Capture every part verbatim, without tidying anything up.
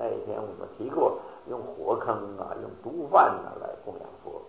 一天我们提过，用火坑啊，用毒贩啊来供养佛。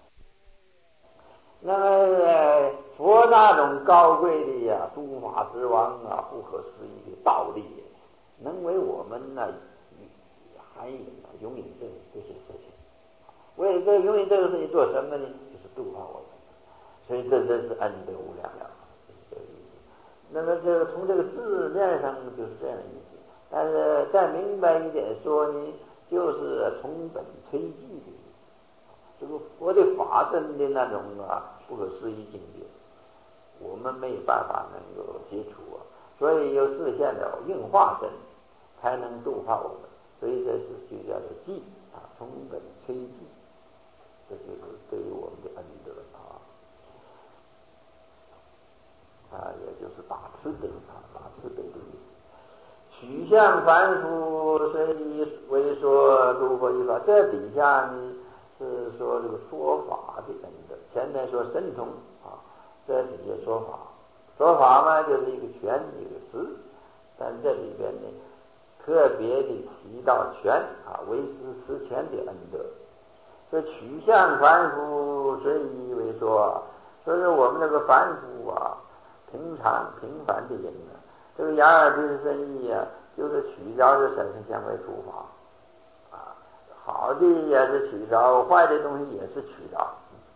那么佛那种高贵的呀、啊，诸法之王啊，不可思议的道力，能为我们呢含引啊永引这这些事情。为了这永引这个事情做什么呢？就是度化我们。所以这真是恩德无量了，就是这个意思。那么这个从这个字面上就是这样的意思，但是再明白一点说呢，就是从本摧寂的意思。这个佛的法身的那种啊不可思议境界，我们没有办法能够接触啊，所以有视现了应化身，才能度化我们。所以这是就叫做寂啊，从本摧寂，这就是对于我们的恩德啊。啊，也就是大慈悲啊，大慈悲的意思。取向凡夫，虽以为说如何一法，这底下呢是说这个说法的恩德。前面说神通啊，这底下说法，说法嘛就是一个权一个实，但这里边呢特别的提到权啊，为师实权的恩德。这取向凡夫，虽以为说，说是我们这个凡夫啊。平常平凡的人呢，这个眼耳鼻舌身意啊，就是取着这色声香味触法啊，好的也是取着，坏的东西也是取着。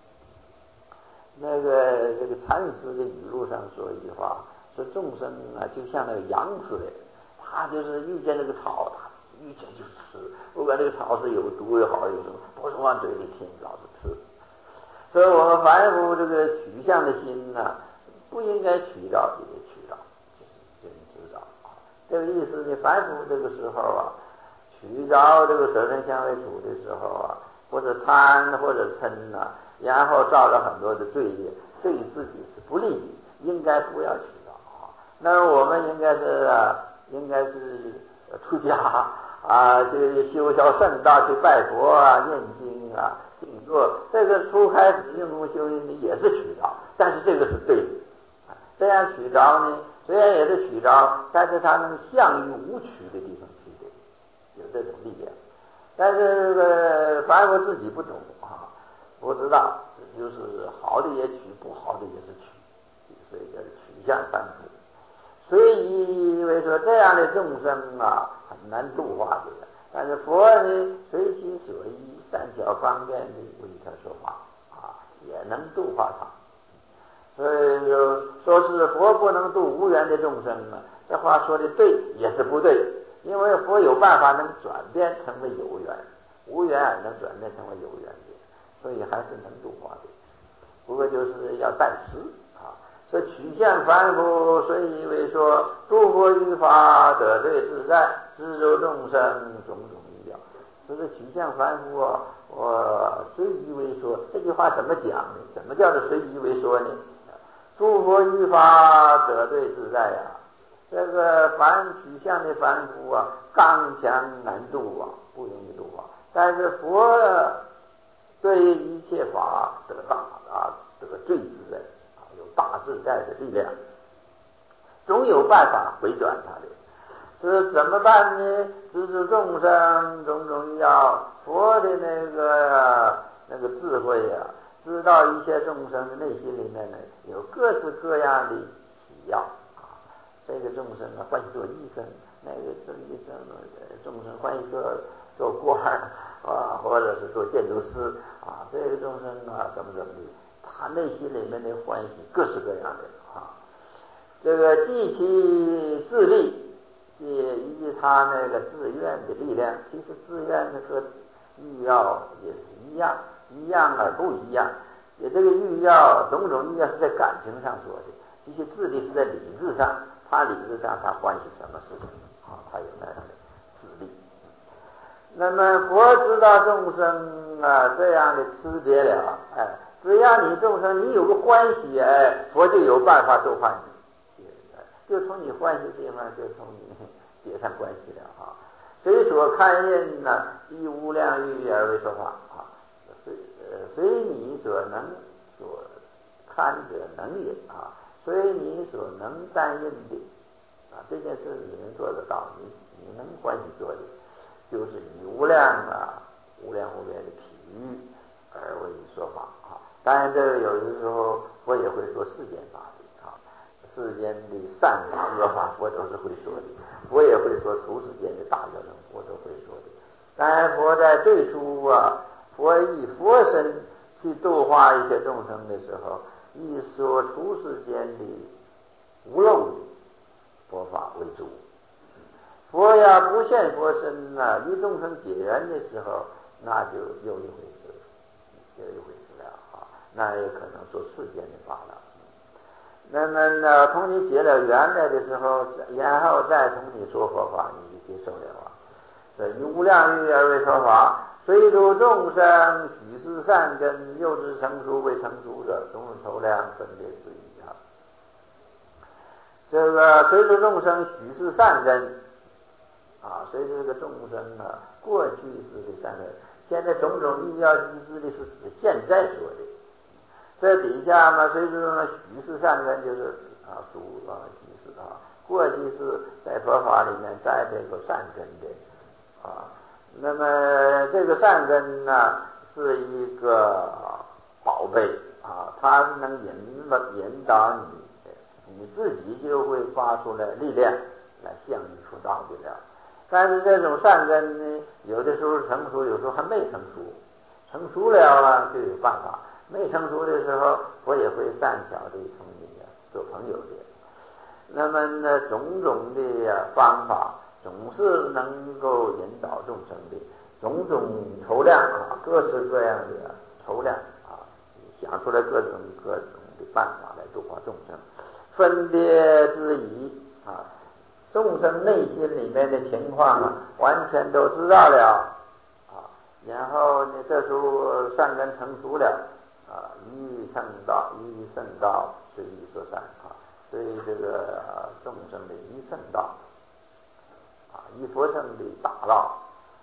那个这个禅师的语录上说一句话，说众生啊，就像那个羊似的，他就是遇见那个草，他遇见就吃，不管这个草是有毒也好，有什么，不是往嘴里听，老是吃。所以我们凡夫这个取向的心呢、啊。不应该取着也取着，就是真知道啊。这个意思呢，凡夫这个时候啊，取着这个色声香味触的时候啊，或者贪或者嗔呐，然后造了很多的罪业，对自己是不利的，应该不要取着啊。那我们应该是、啊、应该是出家啊，去修修圣道，去拜佛啊，念经啊，静坐。这个初开始用功修行的也是取着，但是这个是对的。这样取着呢，虽然也是取着，但是它能向于无取的地方去的，有这种力量。但是这个凡夫自己不懂啊，不知道，就是好的也取，不好的也是取，所以叫取向凡夫。所以因为说这样的众生啊，很难度化的。但是佛呢，随其所依，善巧方便的为他说法啊，也能度化他。所以说，说是佛不能度无缘的众生啊，这话说的对也是不对，因为佛有办法能转变成为有缘，无缘而能转变成为有缘的，所以还是能度化的。不过就是要待时啊。这取向凡夫，虽以为说度佛于法，得对自在，知周众生种种意料。这个取向凡夫啊，我虽以为说，这句话怎么讲呢？怎么叫做随以为说呢？诸佛依法得对自在呀、啊，这个凡取向的凡夫啊，刚强难度啊，不容易度啊。但是佛对一切法得大啊，得最自在啊，有大自在的力量，总有办法回转他的。是怎么办呢？知知众生种种要佛的那个那个智慧啊。知道一切众生的内心里面呢，有各式各样的喜要啊。这个众生啊，欢喜做医生；那个这医生众生欢喜做做官啊，或者是做建筑师啊。这个众生啊，怎么怎么的，他内心里面的欢喜各式各样的啊。这个既其自利，以及他那个自愿的力量，其实自愿的和欲要也是一样。一样而不一样，也这个欲要种种欲要是在感情上说的，这些智力是在理智上，他理智上他欢喜什么事情啊？他有那样的智力。那么佛知道众生啊这样的区别了，哎，只要你众生你有个欢喜，哎，佛就有办法度化你，就从你欢喜的地方就从你结上关系了啊。随所看见呢，以无量欲而为说法啊。随呃随你所能所看者能也啊，随你所能担应的啊，这件事你能做得到，你你能欢喜做的， 就是以无量啊无量无边的体喻而为说法啊。当然这个有的时候我也会说世间法的啊，世间的善恶法我都是会说的，我也会说出世间的大小乘我都会说的。当然佛在最初啊，佛以佛身去度化一些众生的时候，以说出世间的无漏的佛法为主。佛呀不现佛身啊，与众生结缘的时候，那就又一回事，又一回事了啊，那也可能说世间的法了。那么呢，同你结了缘来的时候，然后再同你说佛法，你就接受了啊。所以以无量欲而为说法，随度众生，许是善根，幼稚成熟为成熟者，种种筹量分别之一啊。这个随度众生，许是善根啊，随着这个众生啊，过去式的善根，现在种种欲要依止的是指现在说的。这底下嘛，随着呢许是善根就是啊属啊许是啊，过去是在佛法里面栽培过善根的啊。那么这个善根呢是一个宝贝啊，它能引引导你，你自己就会发出来力量来向你出道的了。但是这种善根呢，有的时候成熟，有时候还没成熟。成熟了啊，就有办法；没成熟的时候，我也会善巧的同你做朋友的。那么呢，种种的方法总是能够引导众生的，种种筹量啊，各式各样的筹量啊，想出来各种各种的办法来度化众生，分别之疑啊。众生内心里面的情况啊，完全都知道了啊。然后呢，这时候善根成熟了啊，一圣道，一圣道，随意说善啊，对这个、啊、众生的一圣道啊，一佛圣的大道，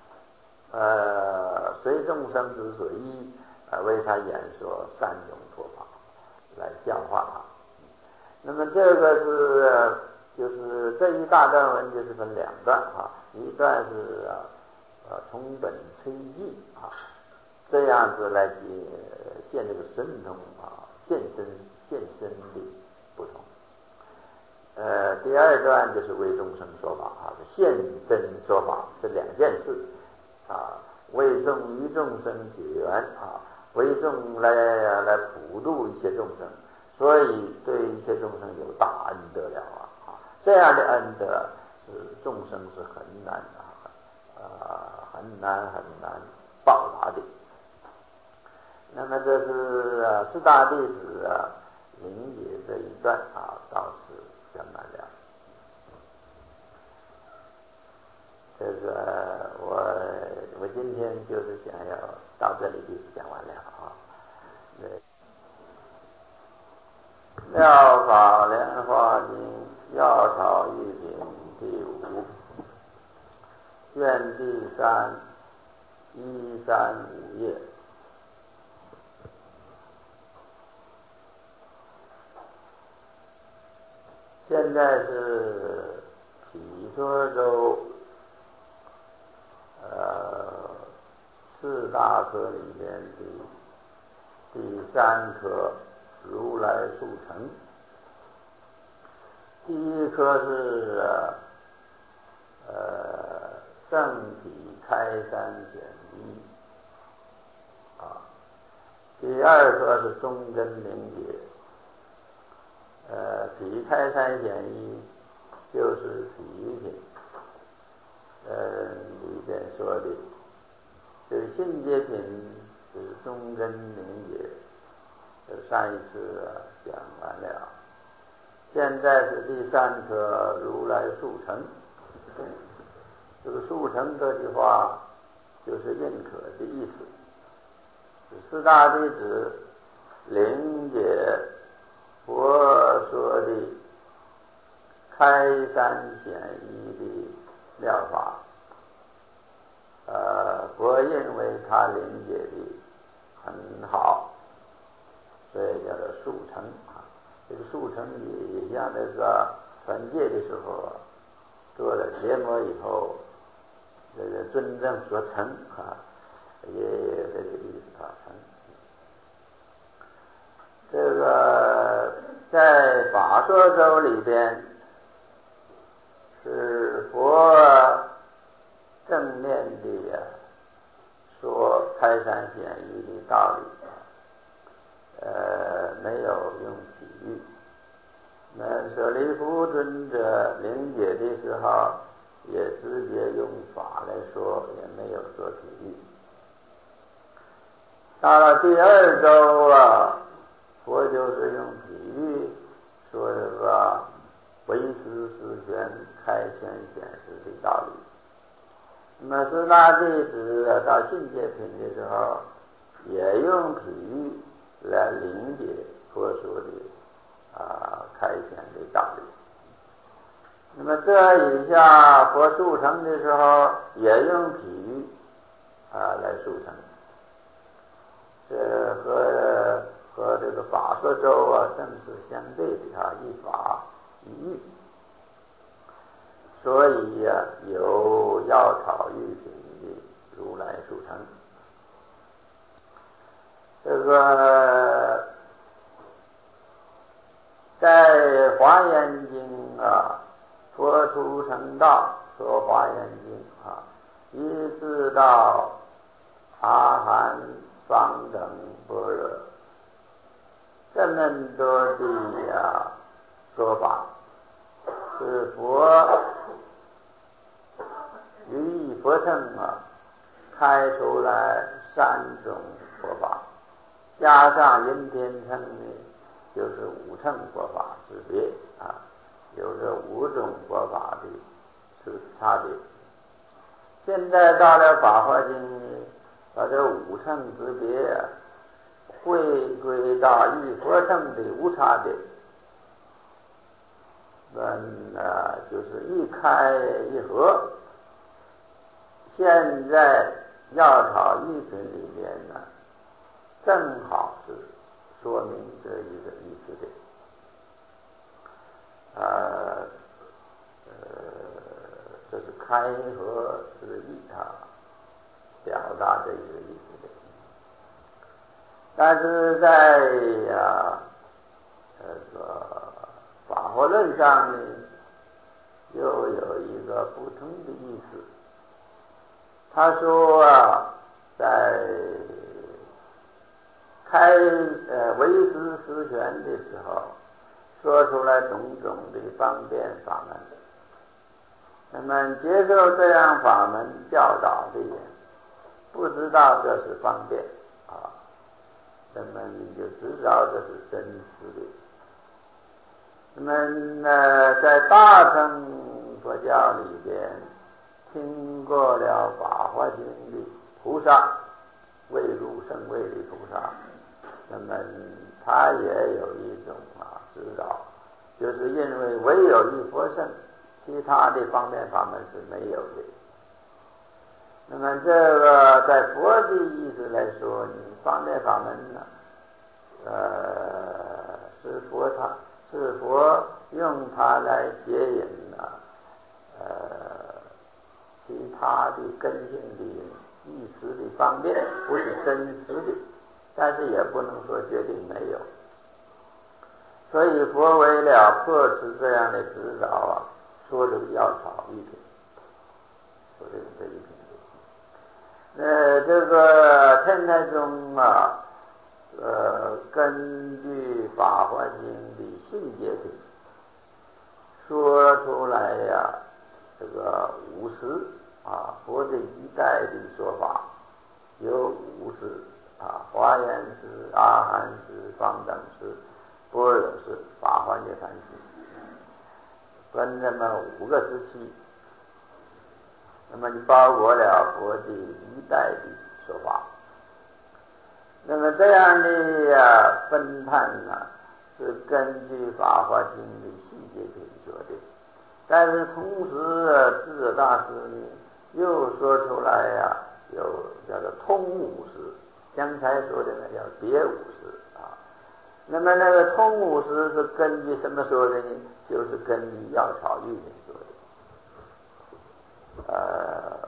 呃，随众生之所依，啊，为他演说三种佛法，来教化他。那么这个是。就是这一大段文就是分两段啊，一段是啊呃从本推记啊，这样子来见这个神通啊现身现身的不同。呃，第二段就是为众生说法啊，现身说法，这两件事啊，为众于众生结缘啊，为众来来普度一切众生，所以对一切众生有大恩德了啊。这样的恩德是众生是很难啊，呃，很难很难报答的。那么这是啊四大弟子啊灵解这一段啊，到此圆满了。这个我我今天就是想要到这里就是讲完了啊。妙法莲华经要草一品第五卷第三一三五页。现在是毗陀州呃四大科里面的第三科如来速成。第一科是呃正体开山显义啊，第二科是中根灵解。呃，体开山显义就是体一品，呃里边说的这个信解品是中根灵解，上一次啊讲完了。现在是第三科如来速成。这个速成这句话就是认可的意思。四大弟子灵解佛说的开山显义的妙法，呃，佛认为他灵解的很好，所以叫做速成啊。这个速成也像那个传戒的时候做了结膜以后， 这个真正所成啊，也有这个意思啊成。这个在法说咒里边，是佛正面的说开山显义的道理，呃，没有用比喻。那舍利弗尊者领解的时候，也直接用法来说，也没有说比喻。到了第二周啊，佛就是用比喻说这个唯识实权开权显示的道理。那么四大弟子到信解品的时候，也用比喻来理解佛说的啊开显的道理。那么这以下佛速成的时候，也用比喻啊来速成。这和和这个法说咒啊正是相对的啊，一法一喻。所以呀、啊，有药草喻品的如来速成。这个在华严经啊，佛出成道说华严经啊，一直到阿含方等般若，这么多的啊说法，是佛于意佛乘啊开出来三种佛法，加上云天乘呢，就是五乘佛法之别啊，有这五种佛法的是差别。现在到了法华经呢，把这五乘之别啊回归到一佛乘的无差别。嗯啊，就是一开一合。现在药草喻品里面呢，正好是说明这一个意思的。呃呃，这是开合之意啊，表达这一个意思的。但是在呀这个法华论上呢，又有一个不同的意思。他说啊，在开呃唯识实权的时候，说出来种种的方便法门。那么接受这样法门教导的人，不知道这是方便啊，那么你就知道这是真实的。那么呢，在大乘佛教里边，听过了《法华经》的菩萨，未入圣位的菩萨，那么他也有一种啊指导，就是因为唯有一佛乘，其他的方面法门是没有的。那么这个在佛的意思来说，你方便法门呢，呃，是佛他是佛用它来接引啊，呃，其他的根性的意识的方面，不是真实的，但是也不能说绝对没有。所以佛为了破除这样的指导啊，说这个药草喻品，说这个这一品。呃，这个天台宗啊，呃，根据《法华经》的信解品，说出来呀、啊，这个五十啊，佛的一代的说法有五十啊，华严师、阿含师、方等师、般若师、法华涅槃师，分这么五个时期。那么就包括了佛的一代的说法。那么这样的啊分判呢、啊，是根据《法华经》的细节品说的。但是同时、啊，智者大师呢又说出来呀、啊，有叫做通五十，刚才说的那叫别五十啊。那么那个通五十是根据什么说的呢？就是根据药草喻品说的。呃，不能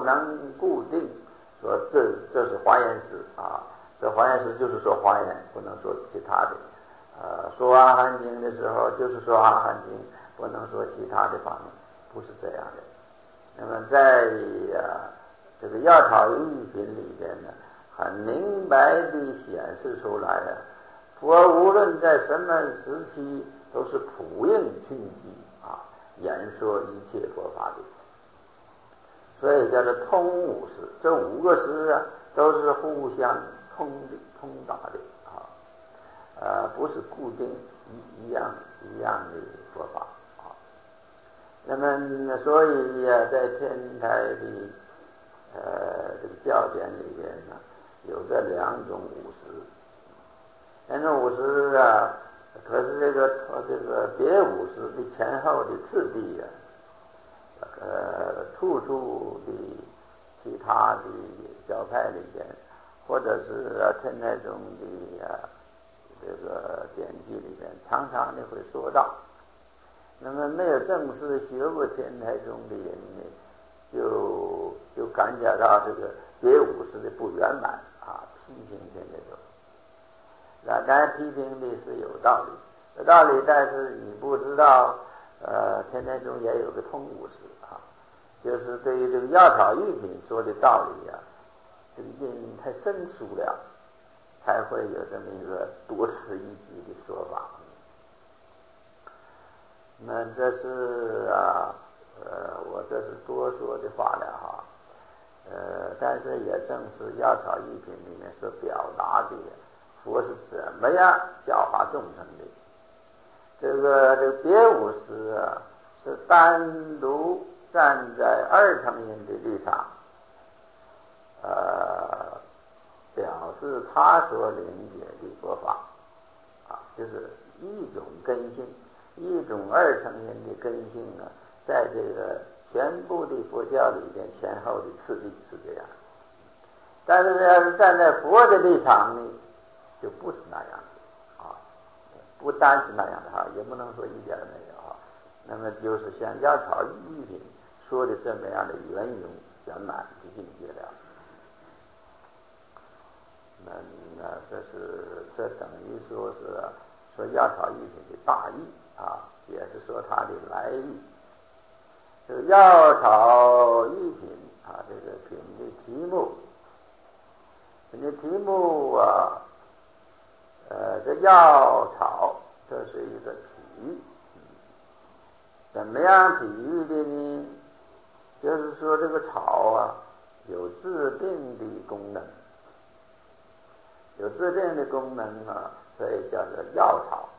能固定说这这是华严时啊，这华严时就是说华严，不能说其他的。呃，说阿含经的时候就是说阿含经，不能说其他的方面，不是这样的。那么在啊这个药草玉品里边呢，很明白地显示出来了，佛无论在什么时期都是普应群集啊，演说一切佛法的，所以叫做通五识。这五个识啊，都是互相通的、通达的啊，呃，不是固定一一样一样的佛法啊。那么，所以呀、啊，在天台的呃这个教典里边呢，有这两种五识。两种五识啊，可是这个这个别五识的前后的次第啊，呃，处处的其他的小派里边，或者是啊天台中的啊这个典籍里边，常常的会说到。那么没有正式学过天台宗的人呢，就就感觉到这个别五识的不圆满啊，批评天台宗。那当然批评的是有道理，有道理，但是你不知道，呃，天台宗也有个通五识啊，就是对于这个药草玉品说的道理啊，这个因太生疏了，才会有这么一个多此一举的说法。那这是啊，呃，我这是多说的话了哈，呃，但是也正是药草玉品里面所表达的，佛是怎么样教化众生的。这个这个别五识啊，是单独站在二乘人的立场，呃，表示他所理解的佛法啊，就是一种根性。一种二乘人的根性啊，在这个全部的佛教里边前后的次第是这样，但是要是站在佛的立场呢，就不是那样子啊，不单是那样的哈，也不能说一点没有啊。那么就是像药草玉品说的这么样的圆融圆满的境界了。那那这是这等于说是说药草玉品的大意啊，也是说它的来意。这个药草玉品啊，这个品的题目，品的题目啊，呃，这药草这是一个比喻，怎么样比喻的呢？就是说这个草啊，有治病的功能，有治病的功能啊，所以叫做药草。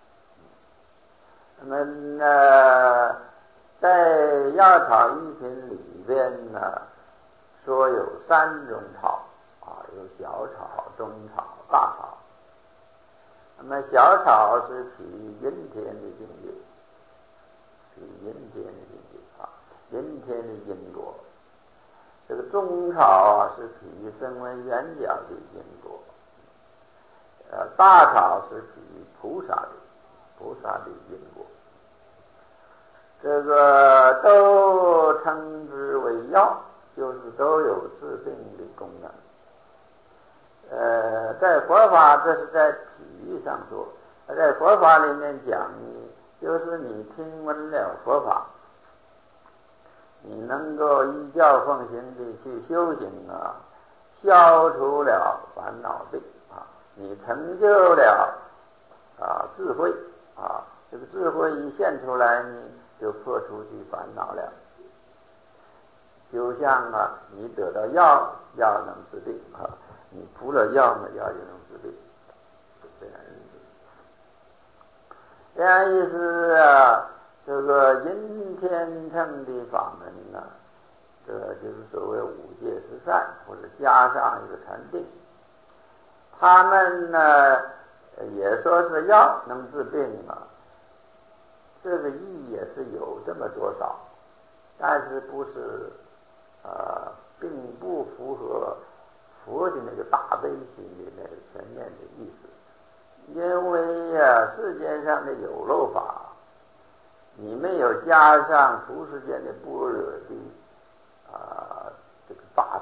那么呢，在药草玉品里边呢，说有三种草啊，有小草、中草、大草。那么小草是比阴天的境界，比阴天的境界啊，阴天的因果。这个中草啊，是比声闻缘觉的因果。呃，大草是比菩萨的菩萨的因果。这个都称之为药，就是都有治病的功能。呃，在佛法，这是在比喻上说；在佛法里面讲呢，就是你听闻了佛法，你能够依教奉行的去修行啊，消除了烦恼病啊，你成就了啊智慧啊，这个智慧一现出来呢，就破除去烦恼了。就像啊，你得到药，药能治病啊，你服了药呢，药就能治病，这样意思。这样意思啊，这个阴天乘的法门呢、啊，这就是所谓五戒十善，或者加上一个禅定。他们呢，也说是药能治病啊，这个意也是有这么多少，但是不是呃，并不符合佛的那个大悲心的那个全面的意思。因为呀、啊，世间上的有漏法，你没有加上出世间的般若的啊、呃、这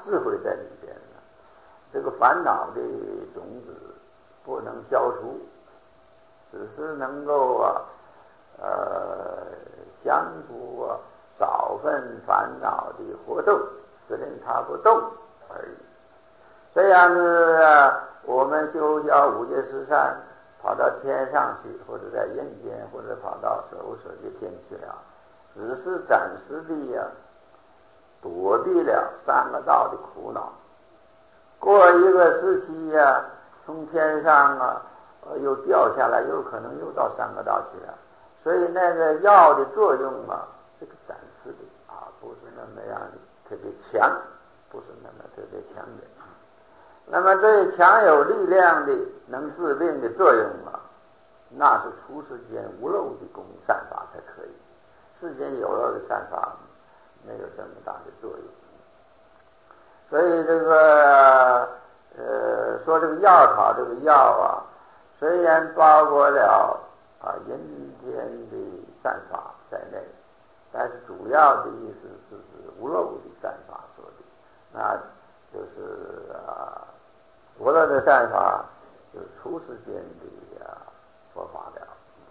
智慧在里边呢。这个烦恼的种子不能消除，只是能够啊呃降服啊少分烦恼的活动，使令它不动而已。这样子啊，我们修教五戒十善，跑到天上去，或者在人间，或者跑到守舍的天去了，只是暂时的呀、啊，躲避了三个道的苦恼。过一个时期呀、啊，从天上啊、呃、又掉下来，有可能又到三个道去了。所以那个药的作用啊，是个暂时的啊，不是那么样特别强，不是那么特别强的。那么对强有力量的能治病的作用啊，那是出世间无漏的功善法才可以。世间有漏的善法没有这么大的作用。所以这个呃说这个药草这个药啊，虽然包括了啊阴间的善法在内，但是主要的意思是指无漏的善法说的，那就是啊无漏的善法就是出世间的啊佛法了。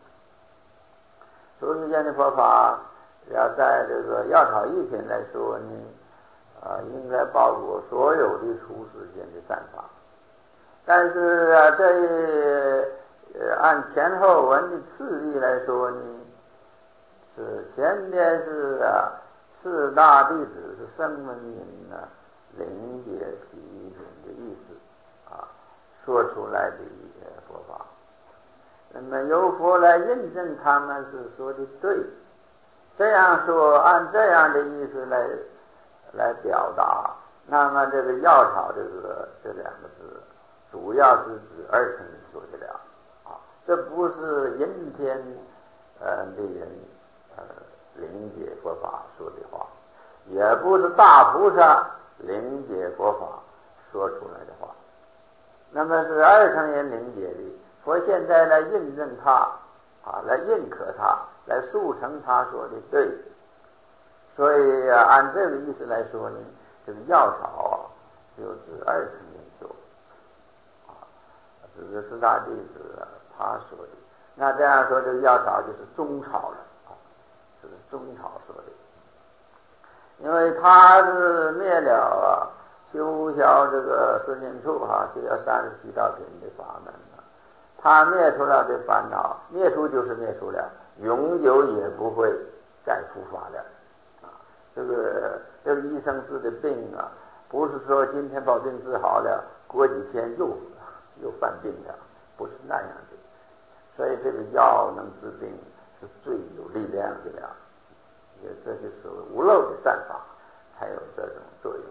出世间的佛法要在这个药草一品来说呢，啊，应该包括所有的出世间的善法，但是啊，这呃按前后文的次第来说呢，是前边是啊四大弟子是声闻因呢灵解体品的意思啊说出来的佛法，那么由佛来印证他们是说的对，这样说按这样的意思来来表达，那么这个药草这个这两个字，主要是指二乘说的了啊，这不是阴天呃的人呃灵解佛法说的话，也不是大菩萨灵解佛法说出来的话，那么是二乘人灵解的。佛现在来印证他啊，来认可他，来速成他说的对。所以啊，按这个意思来说呢，这个药草啊，就是二乘人说啊，只是四大弟子啊他说的。那这样说，这个药草就是中草了啊，这是中草说的，因为他是灭了啊修销这个四念处哈，修销三十七道品的法门啊，他灭除了这烦恼，灭除就是灭除了，永久也不会再复发了。这个这个医生治的病啊，不是说今天把病治好了，过几天又又犯病了，不是那样的。所以这个药能治病是最有力量的了，也这就是无漏的善法才有这种作用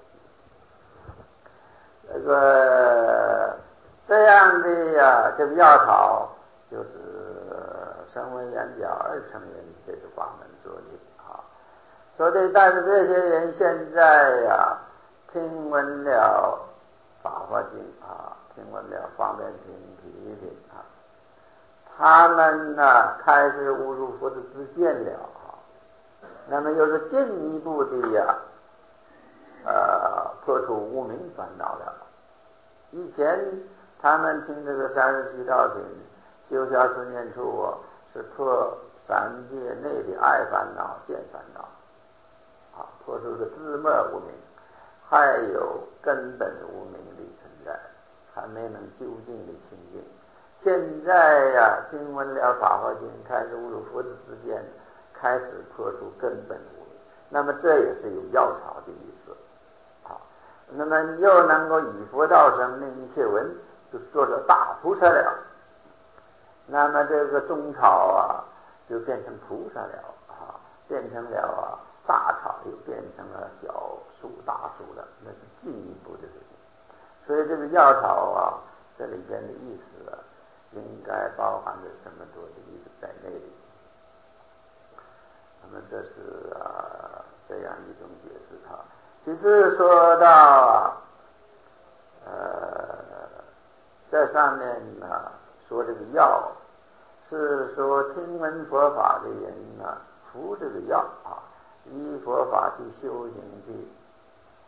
的。这个这样的呀，这个药草就是声闻缘觉二乘人这个法门做的啊。说的，但是这些人现在呀，听闻了《法华经》啊，听闻了《方便品》《毗尼品》啊，他们呢开始悟入佛的知见了啊，那么又是进一步的呀，呃，破除无明烦恼了。以前他们听这个三十七道品，修下四念处啊，是破三界内的爱烦恼、见烦恼。啊，破除个自末无明，还有根本无明的存在，还没能究竟的清净。现在呀、啊，听闻了《法华经》，开始悟入佛之知见，开始破除根本无明。那么这也是有药草的意思啊。那么又能够以佛道生，令一切闻，就做了大菩萨了。那么这个中草啊，就变成菩萨了啊，变成了啊。大草又变成了小树、大树了，那是进一步的事情。所以这个药草啊，这里边的意思啊，应该包含着这么多的意思在内里。那么这是啊这样一种解释啊。其实说到啊，呃，这上面呢、啊、说这个药，是说听闻佛法的人呢、啊、服这个药啊。依佛法去修行去，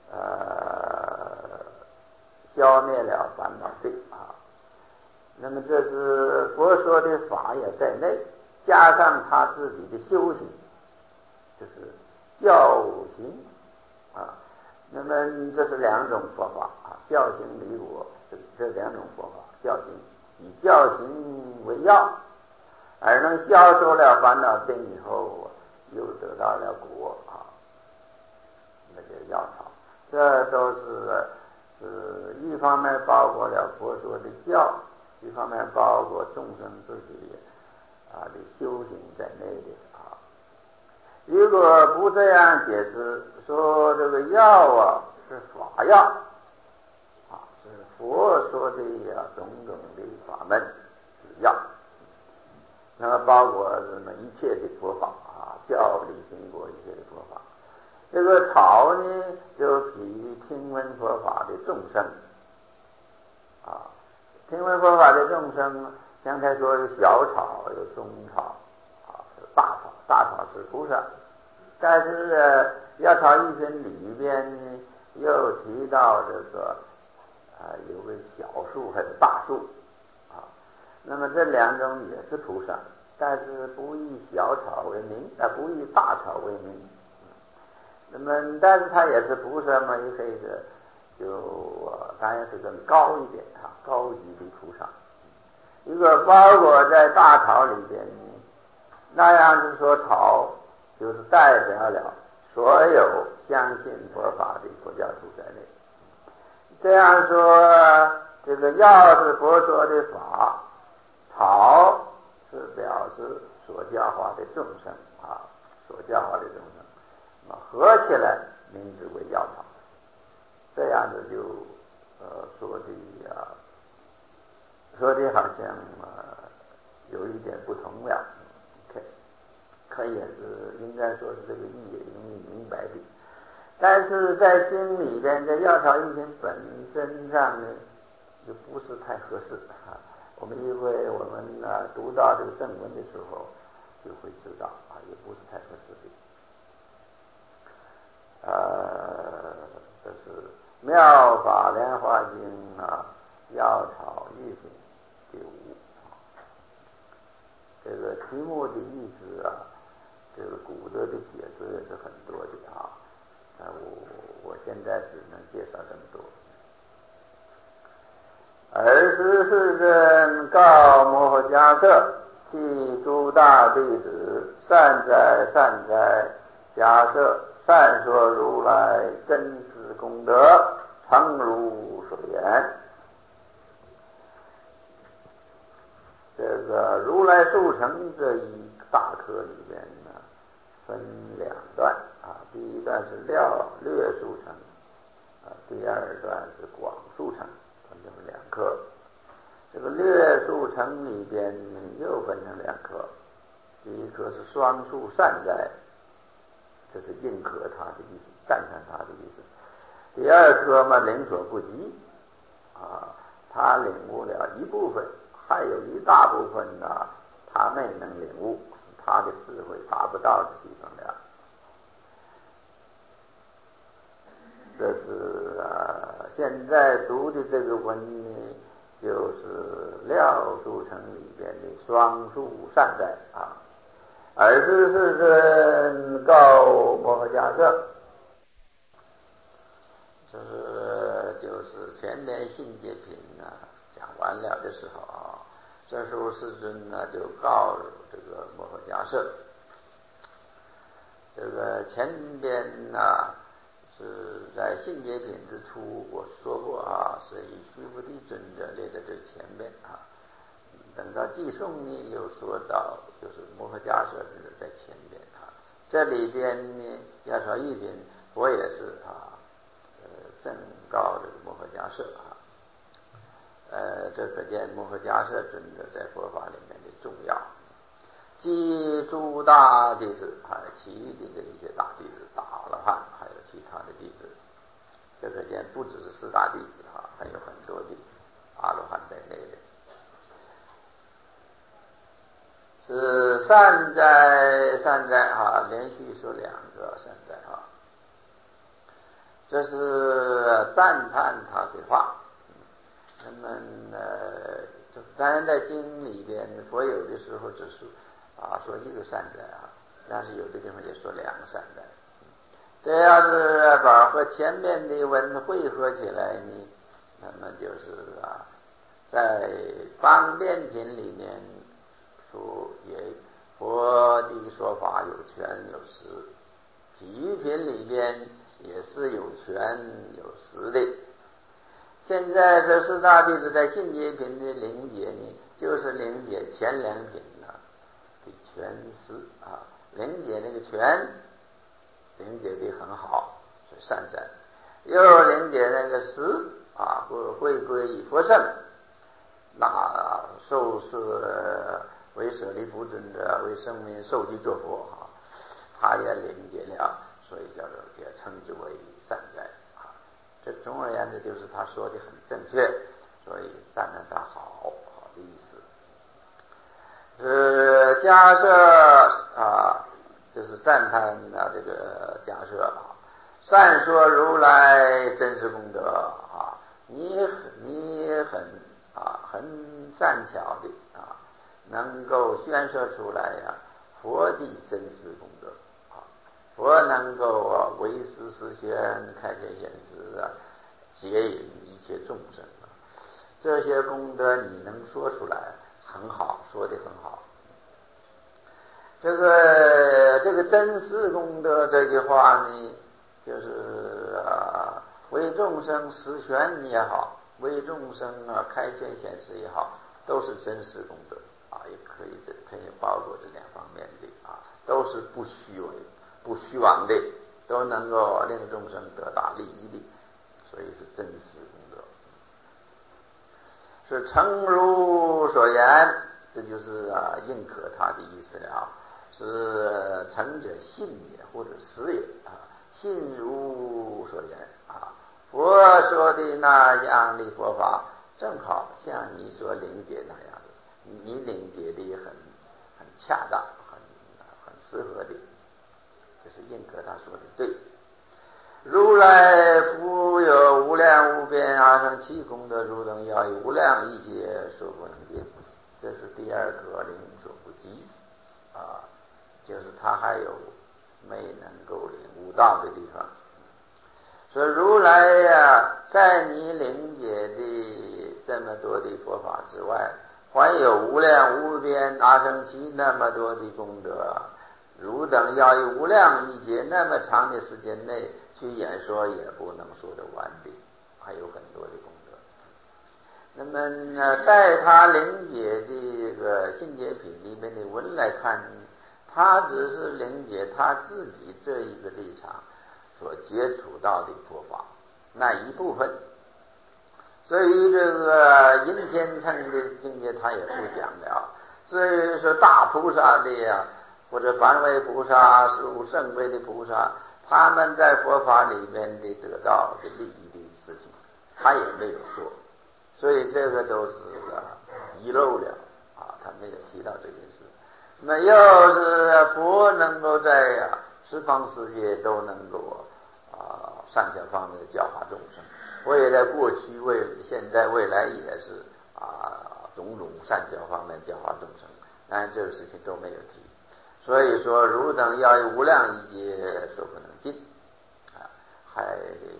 呃消灭了烦恼罪啊。那么这是佛说的法也在内，加上他自己的修行，就是教行啊。那么这是两种佛法啊，教行离我，这这两种佛法，教行以教行为要，而能消除了烦恼病以后，又得到了果啊，那个药草，这都是是一方面包括了佛说的教，一方面包括众生自己啊的修行在内的啊。如果不这样解释，说这个药啊是法药啊，是佛说的呀种种的法门是药，那么包括什么一切的佛法啊，教理经过一切的佛法。这个草呢，就比喻听闻佛法的众生啊，听闻佛法的众生，刚才说有小草，有中草啊，有大草，大草是菩萨。但是呃，药草一品里边呢，又提到这个啊、呃，有个小树还有大树啊。那么这两种也是菩萨，但是不以小草为名，啊，不以大草为名。那么，但是它也是菩萨嘛，也可以是就、呃、当然是更高一点啊，高级的菩萨。一个包裹在大草里边，那样是说草就是代表了所有相信佛法的佛教徒在内。这样说，这个药是佛说的法，草是表示所教化的众生啊，所教化的众生，合起来名字为药草。这样子就呃说的啊，说的好像呃有一点不同了。可以是应该说是这个意也容易明白的，但是在经里边，在药草一品本身上呢，就不是太合适啊。我们因为我们啊读到这个正文的时候，就会知道啊，也不是太合适的。呃，这是《妙法莲华经》啊，药草一品第五。这个题目的意思啊，这个古德的解释也是很多的啊，啊，我我现在只能介绍这么多。尔时世尊告摩诃迦叶，即诸大弟子，善哉善哉，迦叶，善说如来真实功德，诚如所言。这个如来速成这一大课里边呢，分两段啊，第一段是略略速成啊，第二段是广速成，分成两课。这个略速成里边又分成两课，第一课是双速善哉，这是认可他的意思，赞叹他的意思。第二课嘛，灵所不及啊，他领悟了一部分，还有一大部分呢，他没能领悟，他的智慧达不到的地方了。这是啊，现在读的这个文呢，就是廖书成里边的双数善哉啊。尔时世尊告摩诃迦叶，这是就是前面信解品啊讲完了的时候啊，这时候世尊呢就告诉这个摩诃迦叶，这个前边呢是在信解品之初我说过啊，是以须菩提尊者列在最前面啊。等到寄送呢，又说到就是摩诃迦叶在前边啊。这里边呢，药草一品我也是啊，呃，正告这个摩诃迦叶啊。呃，这可见摩诃迦叶尊者在佛法里面的重要。即诸大弟子，还有其余的这一些大弟子，大阿罗汉，还有其他的弟子，这可见不只是四大弟子啊，还有很多的阿罗汉在内的。是善哉善哉啊，连续说两个善哉啊。 这是赞叹他的话。那么呃，当然在经里边，佛有的时候只是啊说一个善哉啊，但是有的地方也说两个善哉。这要是把和前面的文汇合起来呢，那么就是啊，在方便品里面说也佛的说法有全有实，体育品里边也是有全有实的。现在这四大弟子在信解品的灵解呢，就是灵解前两品呢的全实啊，灵解那个全灵解的很好，是善哉；又灵解那个实啊，不回归于佛圣，那受是为舍利弗尊者为生命受具作佛啊，他也灵解了，所以叫做也称之为善哉啊。这总而言之就是他说的很正确，所以赞叹他好好的意思。是假设啊，就是赞叹啊这个假设啊，善说如来真实功德啊，你你很啊很善巧的啊，能够宣说出来呀、啊、佛的真实功德啊，佛能够啊为实实宣，开显显实啊，接引一切众生啊，这些功德你能说出来，很好，说的很好。这个这个真实功德这句话呢，就是啊为众生实宣也好，为众生啊开显显示也好，都是真实功德啊，也可以这可以包括这两方面的啊，都是不虚伪、不虚妄的，都能够令众生得大利益的，所以是真实功德。是诚如所言，这就是啊认可他的意思了。是诚者信也，或者实也啊，信如所言啊，佛说的那样的佛法，正好像你所理解那样的，你理解的很很恰当，很很适合的，就是认可他说的对。如来复有无量无边阿僧祇功德如等要以无量亿劫所不能尽，这是第二个领所不及啊，就是他还有没能够领悟到的地方。所以如来呀、啊，在你领解的这么多的佛法之外，还有无量无边阿僧祇那么多的功德，汝等要以无量亿劫那么长的时间内去演说，也不能说得完的，还有很多的功德。那么呢，在他领解的这个信解品里面的文来看呢，他只是领解他自己这一个立场所接触到的佛法那一部分，至于这个阴天乘的境界他也不讲了。至于说大菩萨的呀，或者凡位菩萨、是圣位的菩萨，他们在佛法里面的得到的利益的事情，他也没有说，所以这个都是啊遗漏了啊，他没有提到这件事。那么要是佛能够在啊十方世界都能够啊善巧方面的教化众生，我也在过去、未现在、未来也是啊种种善巧方面教化众生，但这个事情都没有提。所以说，汝等要以无量亿劫所不能尽啊，还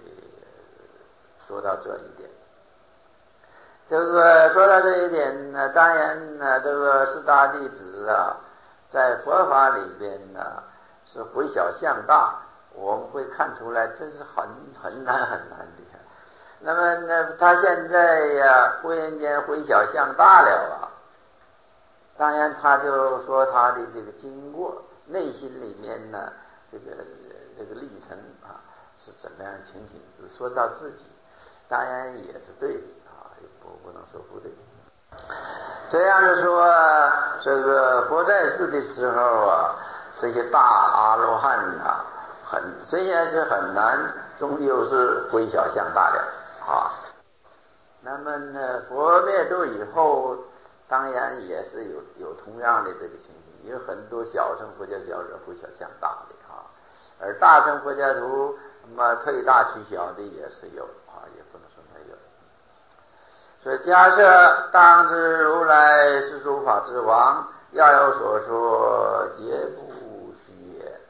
说到这一点。这个说到这一点呢，当然呢，这个四大弟子啊，在佛法里边呢是回小向大，我们会看出来，这是很很难很难的。那么呢，他现在呀，忽然间回小向大了啊，当然他就说他的这个经过，内心里面呢，这个这个历程啊是怎么样情形，只说到自己，当然也是对的啊，也不不能说不对。这样的说，这个佛在世的时候啊，这些大阿罗汉啊，很虽然是很难，终究是回小向大的啊。那么呢，佛灭度以后，当然也是有有同样的这个情形，有很多小乘佛教教者回小向大的啊，而大乘佛教徒那么退大取小的也是有啊，也不能说没有。所以假设当知如来是诸法之王，要有所说，皆不虚也。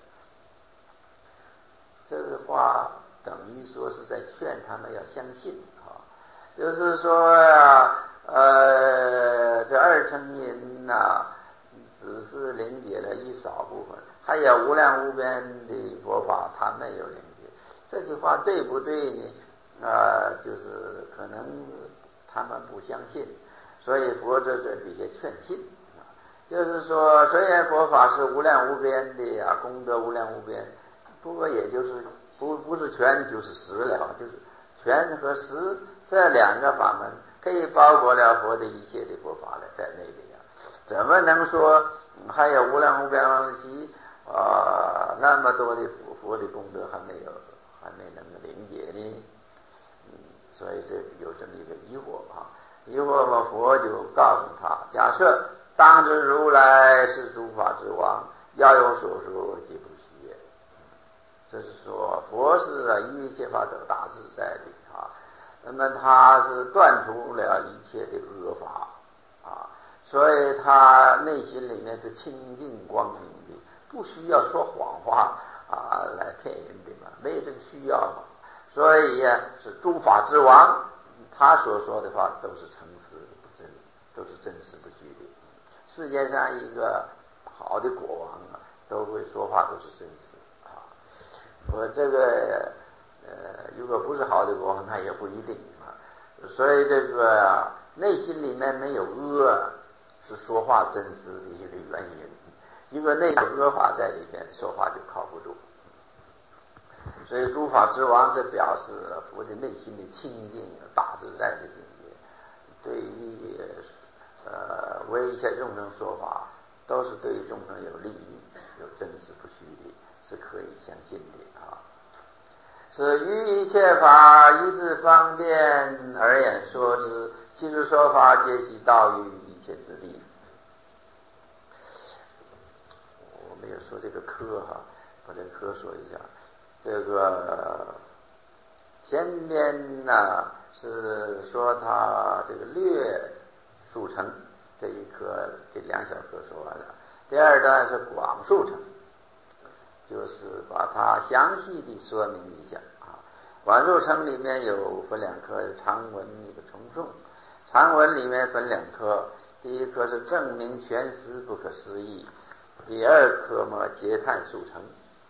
这个话等于说是在劝他们要相信啊，就是说呀，呃，这二乘因呐、啊，只是理解了一少部分，还有无量无边的佛法，他没有理解。这句话对不对呢？啊、呃，就是可能他们不相信，所以佛在这底下劝信。就是说，虽然佛法是无量无边的呀、啊，功德无量无边，不过也就是不不是全就是实了，就是全和实这两个法门可以包括了佛的一切的佛法了在内里呀。怎么能说还有无量无边往昔啊、呃、那么多的佛佛的功德还没有还没能理解呢？嗯，所以这有这么一个疑惑啊。疑惑嘛，佛就告诉他，假设当知如来是诸法之王，要有所说，皆不虚也。这是说佛是啊于一切法得大自在的啊，那么他是断除了一切的恶法啊，所以他内心里面是清净光明的，不需要说谎话啊来骗人的嘛，没有这个需要嘛。所以呀、啊，是诸法之王，他所说的话都是诚实不真，都是真实不虚的。世界上一个好的国王啊，都会说话都是真实啊。我这个呃，如果不是好的国王，那也不一定啊。所以这个、啊、内心里面没有恶，是说话真实的一个原因。如果内有恶法在里面，说话就靠不住。所以诸法之王，这表示佛的内心的清净大自在的境界。对于呃为一切众生说法，都是对众生有利益、有真实不虚的，是可以相信的啊。是于一切法一致方便而言说之，其实说法皆悉道于一切之力。我没有说这个科哈，把这个科说一下。这个前面呢是说他这个略述成这一科，这两小科说完了。第二段是广述成，就是把它详细的说明一下啊。广述成里面有分两科，长文一个重诵。长文里面分两科，第一科是证明全实不可思议，第二科嘛结叹述成。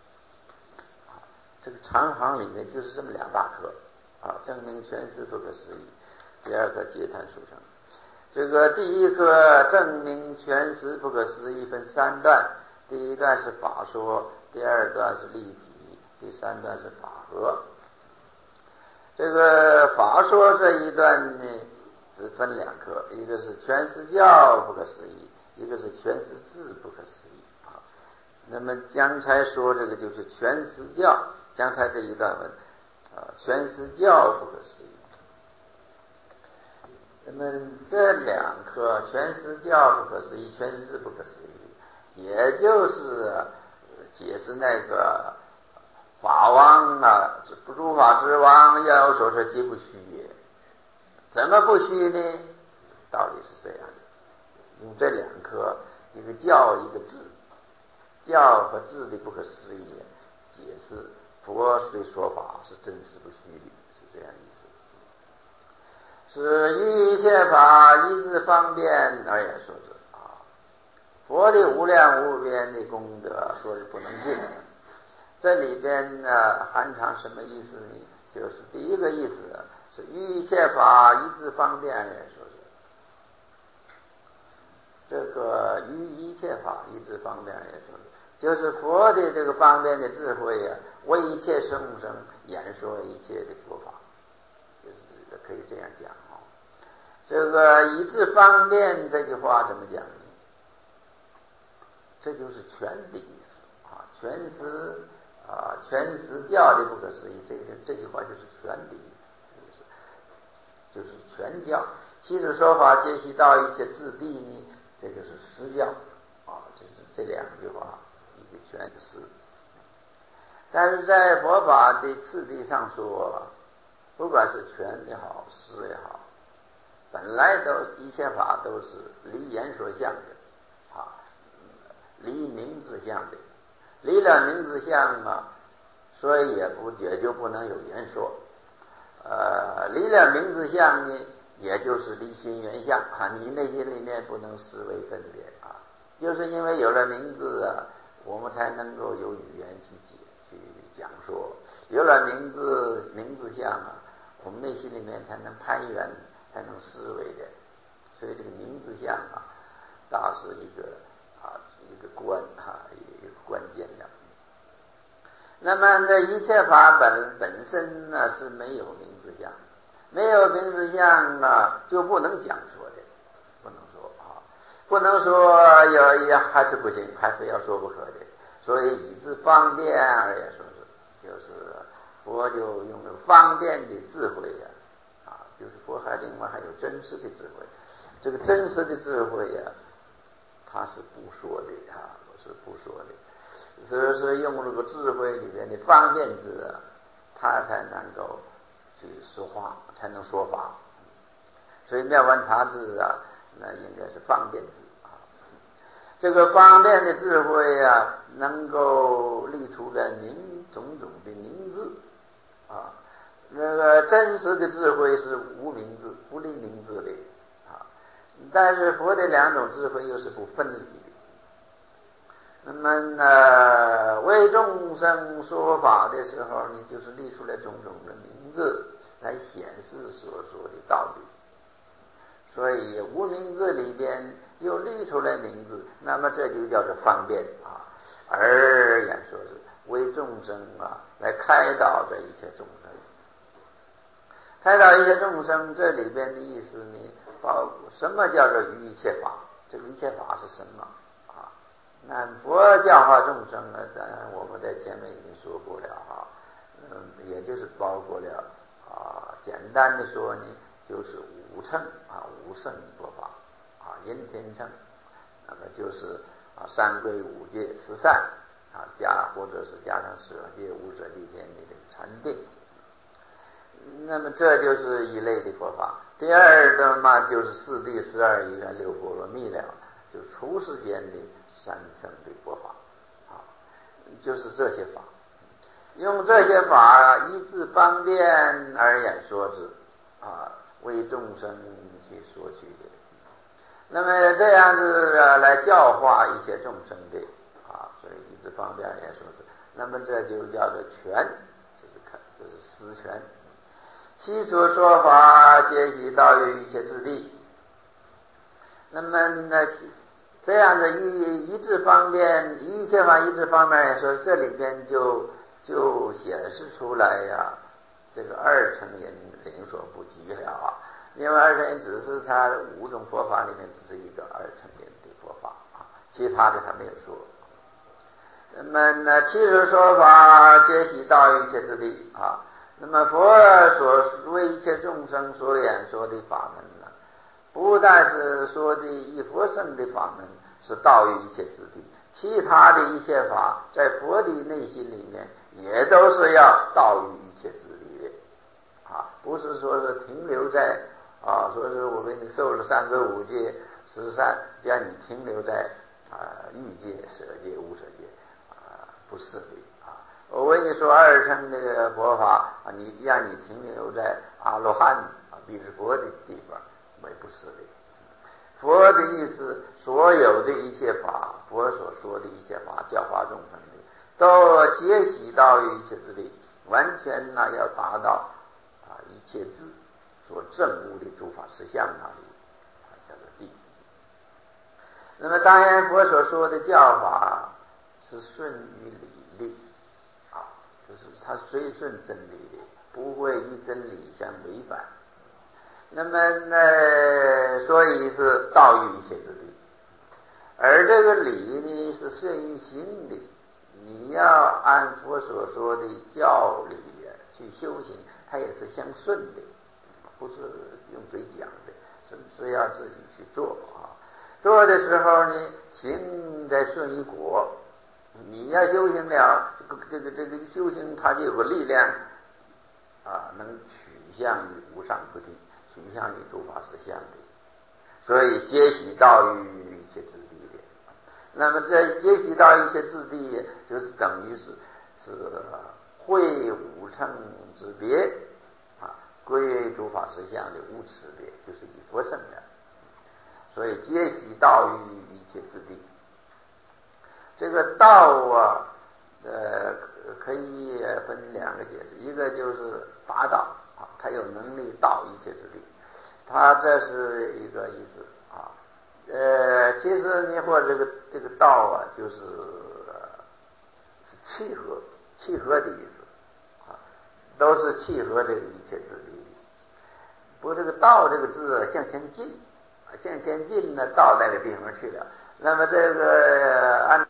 这个长行里面就是这么两大科啊，证明全实不可思议，第二个结叹述成。这个第一个证明全实不可思议分三段，第一段是法说，第二段是例比，第三段是法和。这个法说这一段呢只分两科，一个是全实教不可思议，一个是全实智不可思议啊。那么刚才说这个就是全实教，刚才这一段文啊，全实教不可思议。那么这两科全实教不可思议，全实智不可思议，也就是解释那个法王啊，诸法之王要有所说，皆不虚也。怎么不虚呢？道理是这样的，用这两科，一个教一个智，教和智的不可思议解释佛的说法是真实不虚的，是这样意思。是于一切法一致方便而言说之啊，佛的无量无边的功德说是不能尽的。这里边呢含藏什么意思呢？就是第一个意思是于一切法一致方便而言说之。这个于一切法一致方便而言说之，就是佛的这个方便的智慧啊，为一切众生演说一切的佛法，就是可以这样讲啊。这个一致方便这句话怎么讲呢？这就是全的意思啊，全实啊，全实教的不可思议，这个这句话就是全的意思，就是全教。其实说法皆悉道一切智地呢，这就是实教啊，这是这两句话，一个全实。 但是在佛法的次第上说，不管是权也好，势也好，本来都一切法都是离言说相的啊，离名之相的，离了名之相啊，所以也不也就不能有言说。呃，离了名之相呢，也就是离心缘相啊，你内心里面不能思维分别啊，就是因为有了名字啊，我们才能够有语言去解去讲说，有了名字名字相啊，我们内心里面才能攀缘，才能思维的。所以这个名字相啊，大是一个啊一个关啊一个关键了。那么这一切法本本身呢是没有名字相，没有名字相啊就不能讲说的，不能说啊，不能说要也还是不行，还是要说不可的。所以以之方便而言说是，就是佛就用了方便的智慧呀，啊，就是佛还另外还有真实的智慧，这个真实的智慧呀，它是不说的啊，是不说的。所以说用这个智慧里面的方便智啊，他才能够去说话，才能说法。所以妙观察智啊，那应该是方便智啊。这个方便的智慧啊，能够立出来名种种的名字啊。那个真实的智慧是无名字、不立名字的啊。但是佛的两种智慧又是不分离的。那么呢，为众生说法的时候，你就是立出来种种的名字来显示所说的道理。所以无名字里边又立出来名字，那么这就叫做方便啊。而言说是为众生啊，来开导这一切众生。开导一切众生，这里边的意思呢，包括什么叫做于一切法？这个一切法是什么？那佛教化众生呢，当然我们在前面已经说过了啊，嗯，也就是包括了啊，简单的说呢，就是五乘啊，五圣佛法啊，因天乘，那么就是啊三归五戒十善啊，加或者是加上舍戒无舍地天的禅定，那么这就是一类的佛法。第二的嘛，就是四谛十二因缘六波罗蜜了，就出世间的三乘的佛法啊，就是这些法，用这些法依自方便而言说之啊，为众生去说取的。那么这样子、啊、来教化一切众生的啊，所以依自方便而言说之。那么这就叫做权，这是看，这是实权。其所说法皆悉道于一切智地。那么呢，这样的一一致方面，一切法一致方面来说，这里边就就显示出来呀，这个二乘人灵所不及了啊。因为二乘人只是他五种佛法里面只是一个二乘人的佛法啊，其他的他没有说。那么呢，其实说法皆悉道于一切之地啊。那么佛所为一切众生所演说的法门呢，不但是说的以佛圣的法门是道于一切之地，其他的一切法在佛的内心里面也都是要道于一切之地的啊，不是说是停留在啊，说是我给你受了三个五戒十善，叫你停留在啊欲界、舍界、无舍界啊，不是的啊。我为你说二乘这个佛法啊，你让你停留在阿罗汉啊，必是佛的地方，也不是的。佛的意思，所有的一切法，佛所说的一切法，教化众生的，都皆悉道于一切之地，完全呢要达到啊一切智所证悟的诸法实相那里啊叫做地。那么当然佛所说的教法是顺于理力啊，就是它随顺真理的，不会与真理相违反。那么呢，所以是道于一切之地。而这个理呢是顺于行的，你要按佛所说的教理去修行，它也是相顺的，不是用嘴讲的，是是要自己去做啊。做的时候呢，行在顺于果， 你要修行了，这个这个这个修行，它就有个力量啊，能取向于无上菩提，取向于诸法实相的。所以皆悉道于一切智地的。那么这皆悉道一切智地，就是等于是是会无称之别啊，归诸法实相的无差别，就是以佛圣的。所以皆悉道于一切智地。这个道啊，呃，可以分两个解释，一个就是达道啊，他有能力道一切之地，他这是一个意思啊。呃，其实你或这个这个道啊，就是是契合契合的意思啊，都是契合这个一切之地。不过这个道这个字向前进，向前进呢，到那个地方去了。那么这个按